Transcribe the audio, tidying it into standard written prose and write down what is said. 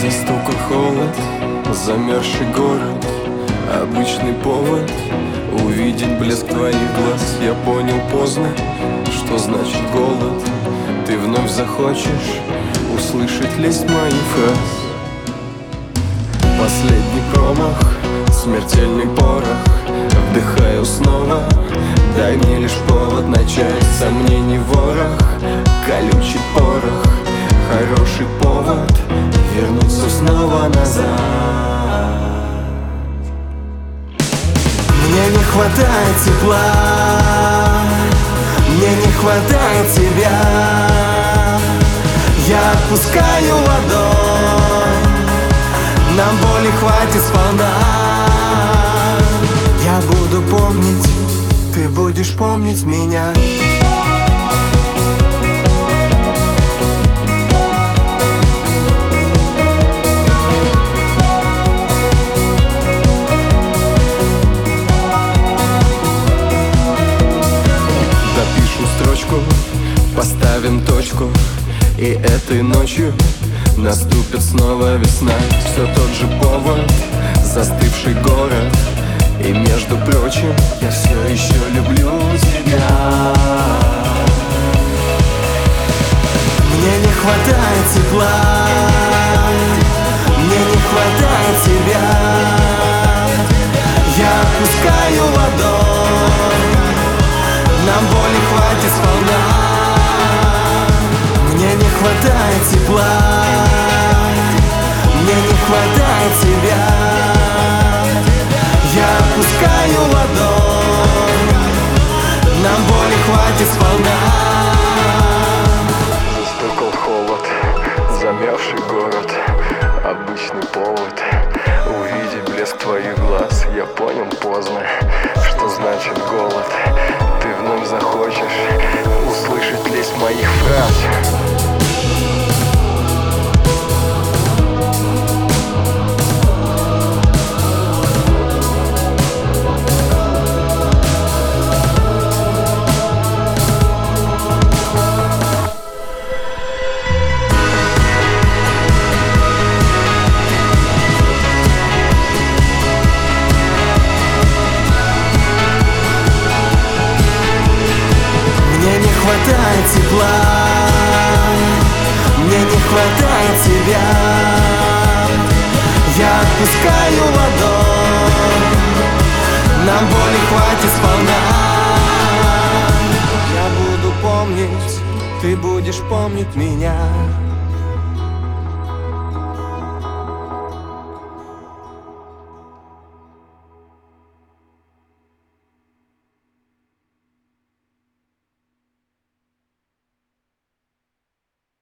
Застукал холод, замерзший город. Обычный повод увидеть блеск твоих глаз. Я понял поздно, что значит голод. Ты вновь захочешь услышать лесть моих фраз. Последний промах, смертельный порох. Вдыхаю снова, дай мне лишь повод начать. Сомнений ворох, колючий порох. Хороший повод вернуться снова назад. Мне не хватает тепла, мне не хватает тебя. Я отпускаю ладонь, нам боли хватит сполна. Я буду помнить, ты будешь помнить меня. Поставим точку, и этой ночью наступит снова весна. Все тот же повод, застывший город. И между прочим, я все еще люблю тебя. Мне не хватает тепла, мне не хватает тебя. Я отпускаю ладонь, нам боли хватит сполна. Мне не хватает тепла, мне не хватает тебя. Я отпускаю ладонь, нам боли хватит сполна. Застукал холод, замерзший город. Обычный повод увидеть блеск твоих глаз. Я понял поздно, что значит голод. Ты вновь захочешь услышать лесть моих фраз. Мне не хватает тепла, мне не хватает тебя. Я отпускаю ладонь, нам боли хватит сполна. Я буду помнить, ты будешь помнить меня.